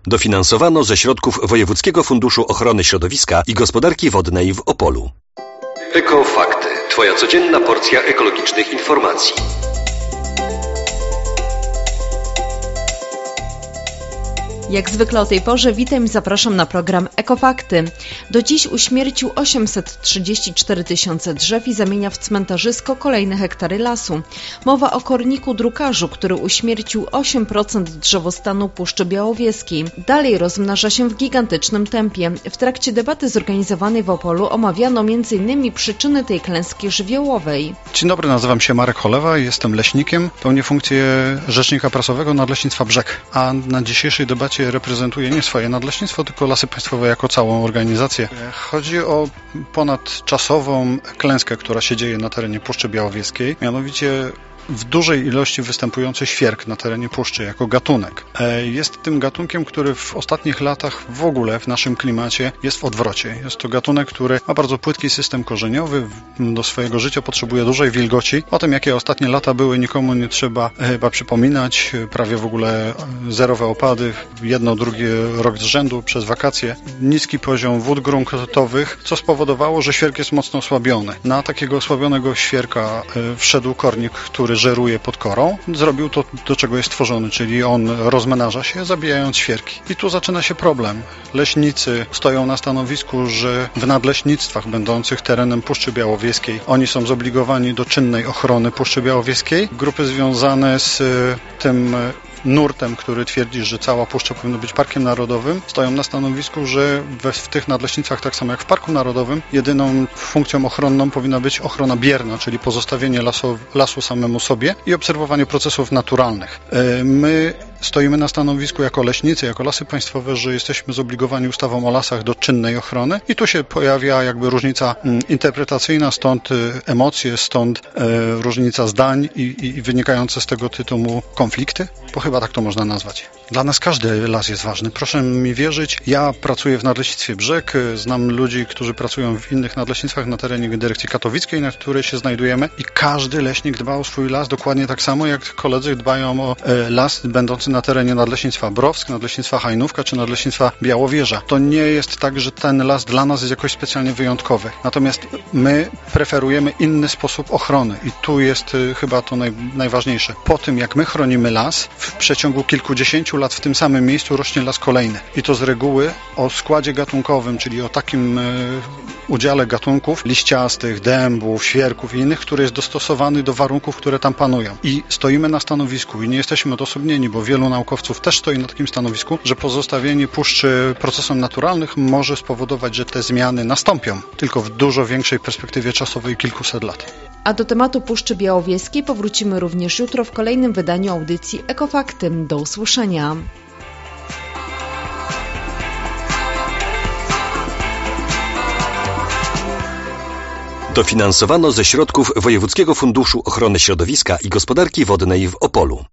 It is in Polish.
Dofinansowano ze środków Wojewódzkiego Funduszu Ochrony Środowiska i Gospodarki Wodnej w Opolu. Ekofakty. Twoja codzienna porcja ekologicznych informacji. Jak zwykle o tej porze witam i zapraszam na program Ekofakty. Do dziś uśmiercił 834 tysiące drzew i zamienia w cmentarzysko kolejne hektary lasu. Mowa o korniku drukarzu, który uśmiercił 8% drzewostanu Puszczy Białowieskiej. Dalej rozmnaża się w gigantycznym tempie. W trakcie debaty zorganizowanej w Opolu omawiano m.in. przyczyny tej klęski żywiołowej. Dzień dobry, nazywam się Marek Cholewa, jestem leśnikiem, pełnię funkcję rzecznika prasowego Nadleśnictwa Brzeg, a na dzisiejszej debacie reprezentuję nie swoje nadleśnictwo, tylko Lasy Państwowe jako całą organizację. Chodzi o ponadczasową klęskę, która się dzieje na terenie Puszczy Białowieskiej, mianowicie w dużej ilości występujący świerk na terenie puszczy jako gatunek. Jest tym gatunkiem, który w ostatnich latach w ogóle w naszym klimacie jest w odwrocie. Jest to gatunek, który ma bardzo płytki system korzeniowy, do swojego życia potrzebuje dużej wilgoci. O tym, jakie ostatnie lata były, nikomu nie trzeba chyba przypominać. Prawie w ogóle zerowe opady, jedno, drugi rok z rzędu przez wakacje. Niski poziom wód gruntowych, co spowodowało, że świerk jest mocno osłabiony. Na takiego osłabionego świerka wszedł kornik, który żeruje pod korą, zrobił to, do czego jest stworzony, czyli on rozmnaża się, zabijając świerki. I tu zaczyna się problem. Leśnicy stoją na stanowisku, że w nadleśnictwach będących terenem Puszczy Białowieskiej oni są zobligowani do czynnej ochrony Puszczy Białowieskiej. Grupy związane z tym nurtem, który twierdzi, że cała puszcza powinna być parkiem narodowym, stoją na stanowisku, że w tych nadleśnictwach, tak samo jak w Parku Narodowym, jedyną funkcją ochronną powinna być ochrona bierna, czyli pozostawienie lasu samemu sobie i obserwowanie procesów naturalnych. My stoimy na stanowisku jako leśnicy, jako Lasy Państwowe, że jesteśmy zobligowani ustawą o lasach do czynnej ochrony i tu się pojawia jakby różnica interpretacyjna, stąd emocje, stąd różnica zdań i wynikające z tego tytułu konflikty, bo chyba tak to można nazwać. Dla nas każdy las jest ważny. Proszę mi wierzyć, ja pracuję w Nadleśnictwie Brzeg, znam ludzi, którzy pracują w innych nadleśnictwach na terenie Dyrekcji Katowickiej, na której się znajdujemy i każdy leśnik dba o swój las dokładnie tak samo, jak koledzy dbają o las będący na terenie Nadleśnictwa Browsk, Nadleśnictwa Hajnówka czy Nadleśnictwa Białowieża. To nie jest tak, że ten las dla nas jest jakoś specjalnie wyjątkowy. Natomiast my preferujemy inny sposób ochrony i tu jest chyba to najważniejsze. Po tym, jak my chronimy las, w przeciągu kilkudziesięciu lat w tym samym miejscu rośnie las kolejny. I to z reguły o składzie gatunkowym, czyli o takim udziale gatunków liściastych, dębów, świerków i innych, który jest dostosowany do warunków, które tam panują. I stoimy na stanowisku i nie jesteśmy odosobnieni, bo wielu naukowców też stoi na takim stanowisku, że pozostawienie puszczy procesom naturalnych może spowodować, że te zmiany nastąpią, tylko w dużo większej perspektywie czasowej kilkuset lat. A do tematu Puszczy Białowieskiej powrócimy również jutro w kolejnym wydaniu audycji Ekofakty. Do usłyszenia. Dofinansowano ze środków Wojewódzkiego Funduszu Ochrony Środowiska i Gospodarki Wodnej w Opolu.